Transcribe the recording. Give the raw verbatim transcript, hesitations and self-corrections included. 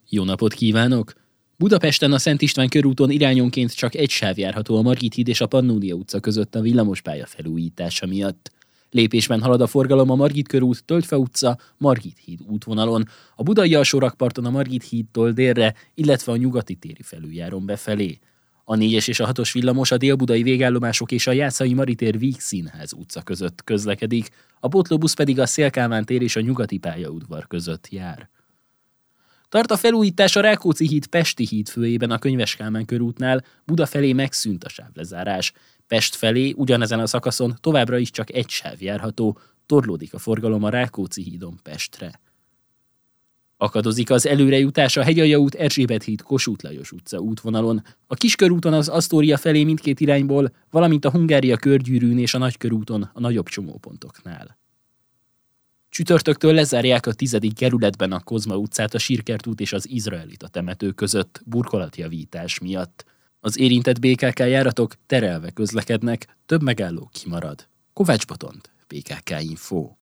Jó napot kívánok! Budapesten a Szent István körúton irányonként csak egy sáv járható a Margit híd és a Pannónia utca között a villamospálya felújítása miatt. Lépésben halad a forgalom a Margit körút, Tölgyfa utca, Margit híd útvonalon, a budai alsórakparton a Margit hídtól délre, illetve a nyugati téri felüljáron befelé. A négyes és a hatos villamos a délbudai végállomások és a Jászai Maritér Víg Színház utca között közlekedik, a pótlóbusz pedig a Széll-Kálmán tér és a nyugati pályaudvar között jár. Tart a felújítás a Rákóczi híd Pesti híd főjében a Könyves Kálmán körútnál, Buda felé megszűnt a sávlezárás. Pest felé ugyanezen a szakaszon továbbra is csak egy sáv járható, torlódik a forgalom a Rákóczi hídon Pestre. Akadozik az előrejutás a Hegyalja út Erzsébet híd Kossuth Lajos utca útvonalon, a Kiskörúton az Asztória felé mindkét irányból, valamint a Hungária körgyűrűn és a Nagykörúton a nagyobb csomópontoknál. Csütörtöktől lezárják a tizedik kerületben a Kozma utcát a Sirkert út és az Izraelita temető között burkolatjavítás miatt. Az érintett bé ká ká járatok terelve közlekednek, több megálló kimarad. Kovács Botond, bé ká ká Info.